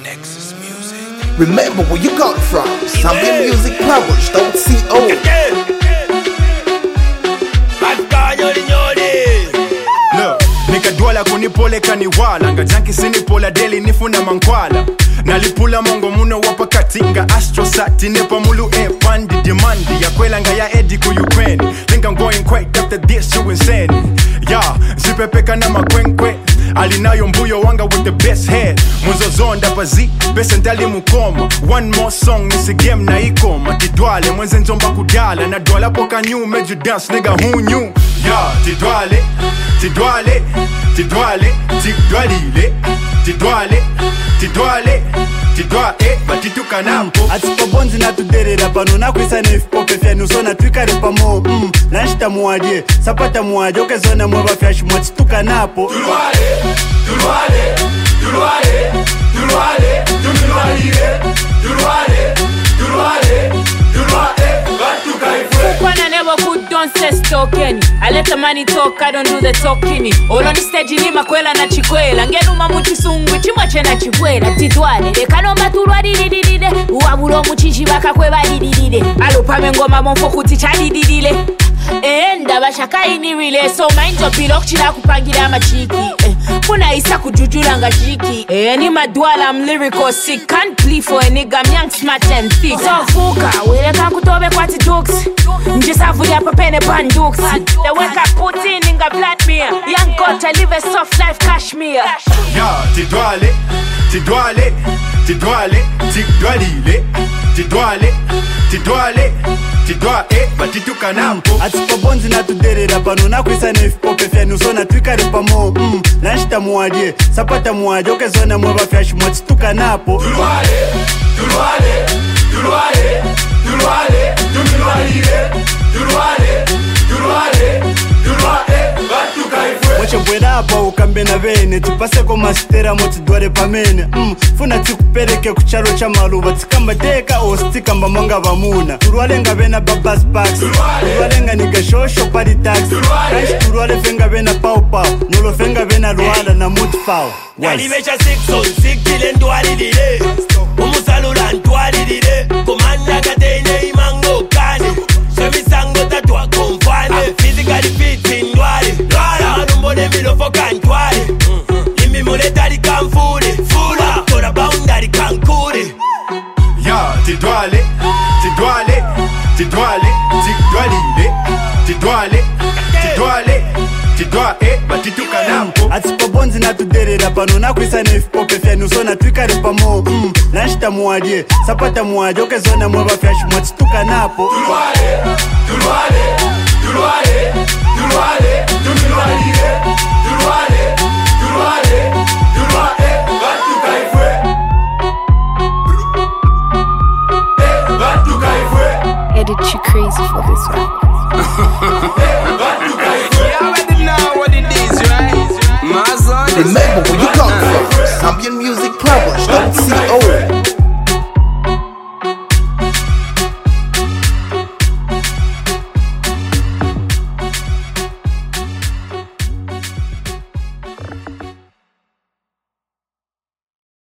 Nexus Music. Remember where you got from. Zambia Music Powers.co. Look, nikadwala kunipole kaniwala ngajanki sinipola deli nifuna mankwala nalipula mongo muno wapa katinga astrosati nepa mulu pandi demandi ya kwela nga ya edi ku Ukraine. Think I'm going quite after this you insane. Yeah, zipepeka na makwenkwe alinayo mbuyo wanga with the best head. Mwezo zonda pazi, bese ndali mukoma. One more song nisi game na ikoma. Tidwale, mwenze njomba kudala. Na dwala poka new, made you dance nigga who knew. Yeah, tidwale, tidwale, tidwale, tidwalile. Tidwale, tidwale, tidwale, batituka nampo. Atipa bonzi na tuderera pano na kwisa nefipope fyanu sona twikare pamo. Lanshita muadie, sapata muadie, oke zona mwaba fyashi mwatituka napo. Tulwale, tulwale, tulwale, tulwale, tulwale, tulwale, tulwale, tulwale, batuka ifwe. Ukwana never could don't say stoken. I let the money talk, I don't do the talking. All on the stage ni makwela na chikwela. Ngeruma muchisungu chimwache na chikwela. Tidwale, dekanomba tulwadididide. Uwabulo muchichi bakakweba dididide. Alupame ngoma monfo kuticha dididile. Enda bashaka inirile. So mind your pilok chila kupangira machiki. Kuna isa kujujula nga jiki. Ni madwala I'm lyrical sick. Can't plea for a nigga, I'm young, smart and thick. So fuka, wele kankutobe kwa tidukes. Njisavu ya papene pandukes. The work I put in nga Vladimir. Young God, I live a soft life, Kashmir. Yeah, tidwale, tidwale, tidwale, tidwalile. Tidwale, tidwale, tidwale, batituka nampo. Atipa bonzi na tuderera pano na kwisa nefipope fyanu sona twikare pamo. Lanshita muadie, sapata muadie, oke zona mwaba fyashi mwatituka napo. Tulwale, tulwale, tulwale, tulwale, tulwale, tulwale, tulwale, tulwale, batuka ifwe. Wache bwera apa ukambe na bene tipaseko masitera motidware pamene. Funa tikupeleke kucharo cha maluba tikamba teka ostikamba mwanga bamuna. Turwale nga bena babas packs. Turwale nga niga shosho party tax. Kanshi turwale fenga bena pau pau. Nolo fenga bena luala na muti pau. Nalimecha 6 on 6 kile ndwali dile. Umusalula ndwali dile. Komanda katene imango kane. Shemisango tatwa konfane. Physically fit ndwali. Dwala manumbone milofo kantwali. Imi mule tari kamfule. Fula kora boundary kankure. Yeah, tidwale, tidwale, tidwale, tidwalile. Tidwale, tidwale, tidwale, batituka nampo. Atipa bonzi na tuderera pano na kwisa nefipope fyanu sona twikare pamo. Lanshita muadie, sapata muadie, oke zona mwaba fyashi mwatituka napo. Tulwale, tulwale, tulwale, tulwale, tulwale.